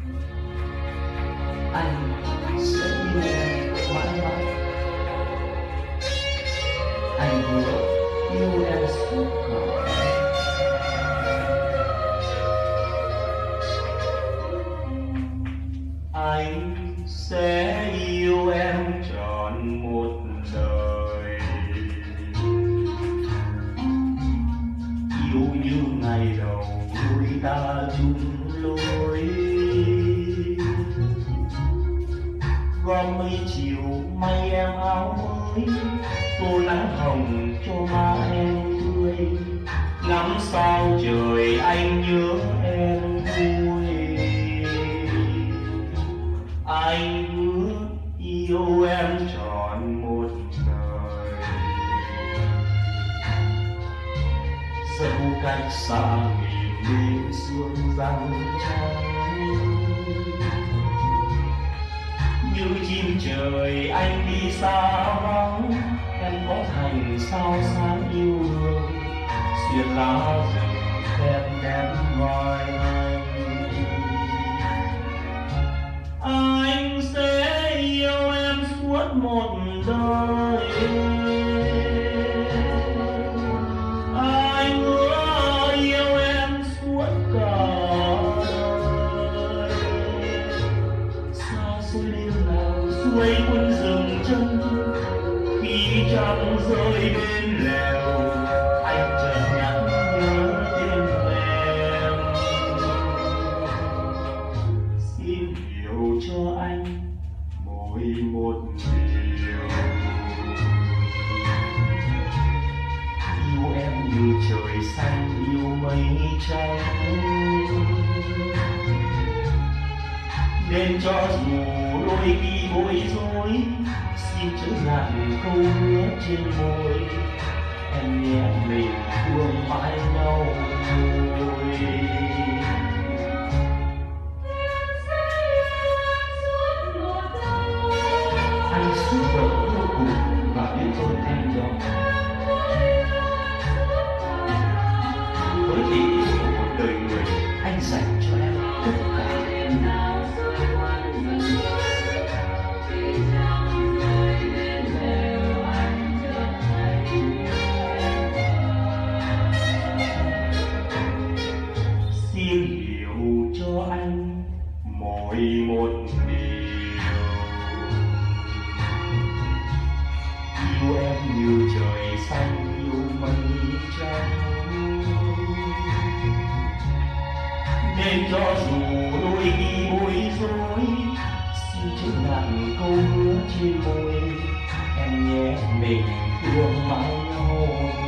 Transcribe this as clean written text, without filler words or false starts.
Anh sẽ yêu em mãi mãi. Anh hứa yêu em suốt cuộc đời. Anh sẽ yêu em trọn một đời, yêu như ngày đầu đôi ta chung lối. Gom mây chiều may em áo mới, tô nắng hồng cho má em tươi. Ngắm sao trời anh nhớ em vui. Anh hứa yêu em trọn một đời, dẫu cách xa nghìn đêm sương răng trắng. Như chim trời anh đi xa vắng, em có thành sao sáng yêu hương. Xuyên lá rừng em đem ngoài anh sẽ yêu em suốt một đời. Anh hứa yêu em suốt cả đời. Xa xôi đêm nào xuôi quân rừng chân, khi trăng rơi bên lèo anh chợt nhắc nhớ tên em. Xin hiểu cho anh mỗi một điều, yêu em như trời xanh yêu mây trắng. Nên cho dù đôi khi bối rối, xin chớ ngại câu hứa trên môi. Em nhé mình thương mãi nhau thôi. Anh suốt đời vô cùng và biết ơn em đó. Với tình yêu của một đời người, anh dành cho em tất cả. Xin hiểu cho anh mỗi một điều, yêu em như trời xanh yêu mây trắng. Nên cho dù đôi khi bối rối, xin chớ ngại câu hứa trên môi. Em nhé mình thương mãi nhau.